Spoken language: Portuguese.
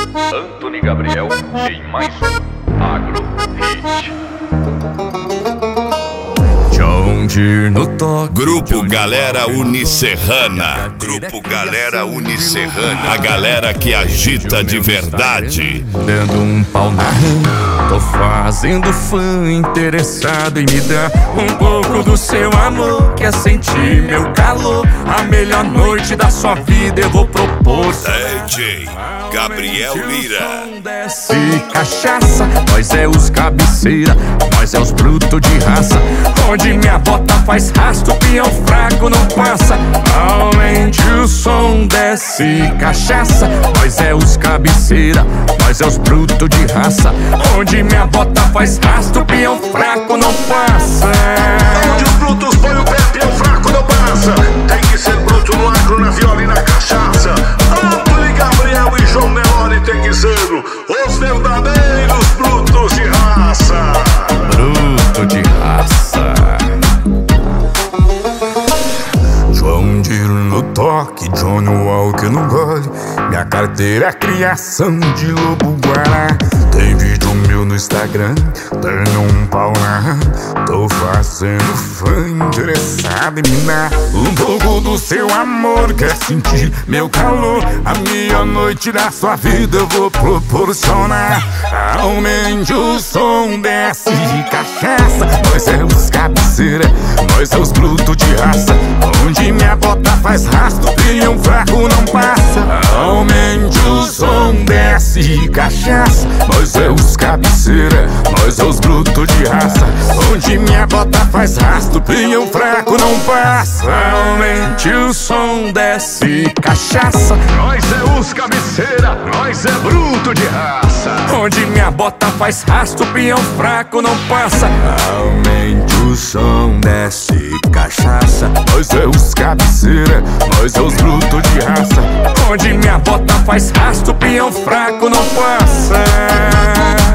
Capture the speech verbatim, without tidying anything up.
Antony Gabriel em mais um Agro Hit. No toque, Grupo Galera Uniserrana. Grupo Galera Uniserrana. A galera que agita de verdade. Dando um pau na rã, tô fazendo fã, interessado em me dar um pouco do seu amor. Quer sentir meu calor? A melhor noite da sua vida eu vou propor. D J Gabriel Lira. Desce cachaça, nós é os cabeceira, nós é os brutos de raça. Onde minha bota faz rastro, peão fraco não passa. Aumente o som, desce cachaça, nós é os cabeceira, nós é os brutos de raça. Onde minha bota faz rastro, peão fraco não passa. Onde os brutos põem o pé, peão fraco não passa. Tem que ser bruto no agro, na viola e na cachaça. Antony Gabriel e João Nelore tem que ser os verdadeiros brutos de raça. Bruto de raça. João Diro no toque, Johnny Walker no gole. Minha carteira é criação de lobo guará. Tem vídeo meu no Instagram, dando um pau na rã. Tô fazendo fã, interessado em me dar um pouco do seu amor. Quer sentir meu calor? A minha noite da sua vida eu vou proporcionar. Aumente o som, desce cachaça, nós é os cabeceira, nós é os brutos de raça. Onde minha bota faz rastro, peão fraco não passa. Aumente o som, desce cachaça, nós é os cabeceira, nós é os brutos de raça. Onde minha bota faz rastro, peão fraco não passa. Aumente o som, desce cachaça, Nós é os cabeceira, nós é bruto de raça. onde minha bota faz rastro, peão fraco não passa. Aumente o som, desce cachaça, nós é os cabeceira, nós é os brutos de raça. Onde minha bota faz rastro, peão fraco não passa.